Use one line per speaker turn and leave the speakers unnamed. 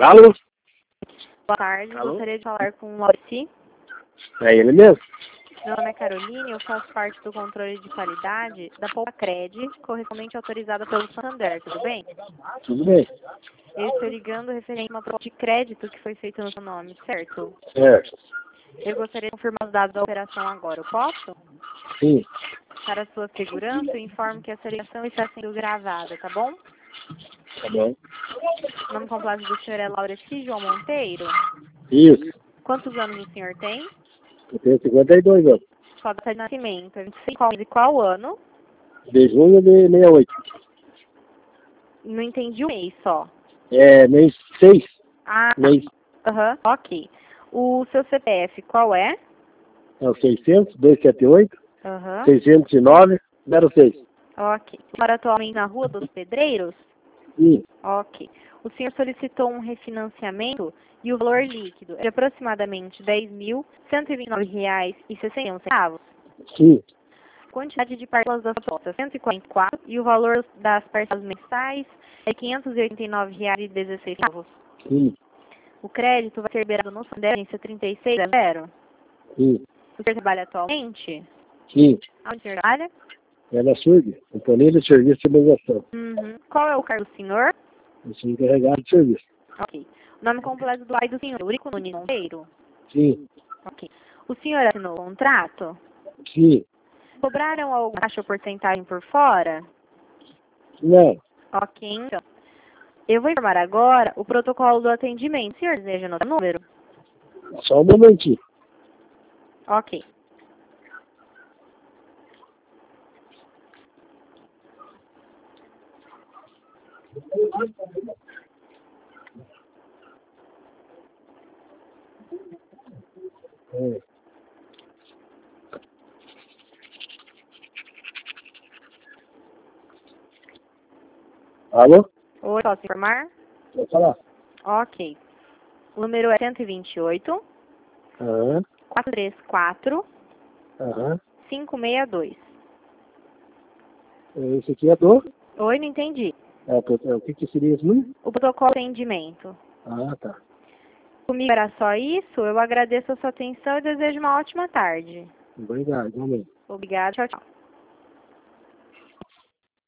Alô?
Boa tarde,
Alô?
gostaria de falar com o Maurici.
É ele mesmo?
Meu nome é Caroline, eu faço parte do controle de qualidade da Poupa-Cred, correspondente autorizada pelo Santander, tudo bem?
Tudo bem?
Eu estou ligando referente a uma proposta de crédito que foi feita no seu nome, certo?
Certo.
Eu gostaria de confirmar os dados da operação agora, eu posso?
Sim.
Para a sua segurança, eu informo que essa ligação está sendo gravada, tá bom?
Tá bom.
O nome completo do senhor é Laureci João Monteiro.
Isso.
Quantos anos o senhor tem?
Eu tenho 52 anos.
Sua data de nascimento é 25 de qual ano?
De junho de 68.
Não entendi o mês só.
É mês 6.
Ah,
Mês
aham, ok. O seu CPF qual é?
é o 600, 278,
Aham,
609, 06.
ok. Mora atualmente na Rua dos Pedreiros?
Sim.
Ok. O senhor solicitou um refinanciamento e o valor líquido é de aproximadamente R$ 10.129,61.
Sim.
Quantidade de parcelas das propostas 144 e o valor das parcelas mensais é R$ 589,16.
Sim.
O crédito vai ser liberado no Santander agência 3600.
Sim.
O senhor trabalha atualmente?
Sim.
Onde o senhor trabalha?
É na SURG, Companhia de Serviço de Mobilização.
Uhum. Qual é o cargo do senhor?
Eu sou encarregado de serviço.
Ok. O nome completo do pai do senhor, Eurico Nunes Monteiro?
Sim.
Ok. O senhor assinou o contrato?
Sim.
Cobraram alguma taxa ou porcentagem por fora?
Não.
Ok, então. Eu vou informar agora o protocolo do atendimento. O senhor deseja anotar o número?
Só um momentinho.
Ok.
É. Alô?
Oi, posso informar?
Pode falar.
Ok. O número é 128
Aham.
434
Aham.
562.
Esse aqui é do...
Oi, não entendi.
O que seria isso mesmo?
O protocolo de atendimento.
Ah, tá.
Comigo era só isso. Eu agradeço a sua atenção e desejo uma ótima tarde.
Obrigado, realmente.
Obrigada. Tchau, tchau.